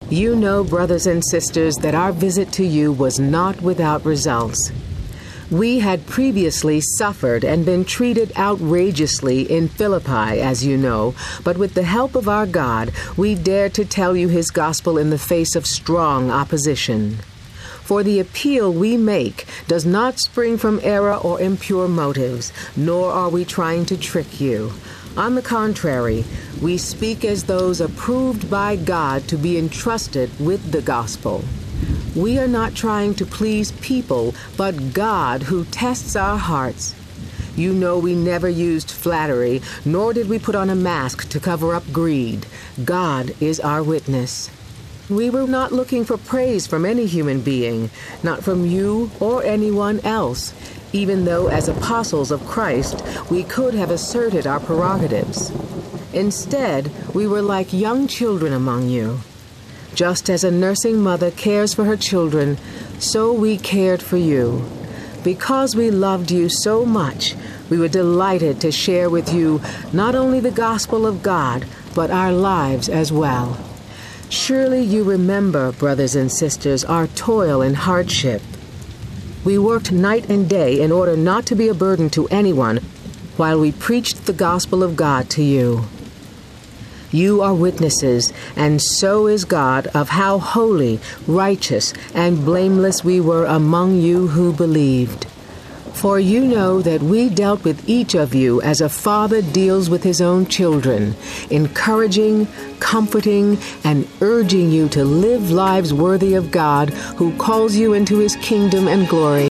You know, brothers and sisters, that our visit to you was not without results. We had previously suffered and been treated outrageously in Philippi, as you know, but with the help of our God, we dared to tell you His gospel in the face of strong opposition. For the appeal we make does not spring from error or impure motives, nor are we trying to trick you. On the contrary, we speak as those approved by God to be entrusted with the gospel. We are not trying to please people, but God who tests our hearts. You know we never used flattery, nor did we put on a mask to cover up greed. God is our witness. We were not looking for praise from any human being, not from you or anyone else, even though as apostles of Christ we could have asserted our prerogatives. Instead, we were like young children among you. Just as a nursing mother cares for her children, so we cared for you. Because we loved you so much, we were delighted to share with you not only the gospel of God, but our lives as well. Surely you remember, brothers and sisters, our toil and hardship. We worked night and day in order not to be a burden to anyone while we preached the gospel of God to you. You are witnesses, and so is God, of how holy, righteous, and blameless we were among you who believed. For you know that we dealt with each of you as a father deals with his own children, encouraging, comforting, and urging you to live lives worthy of God, who calls you into His kingdom and glory.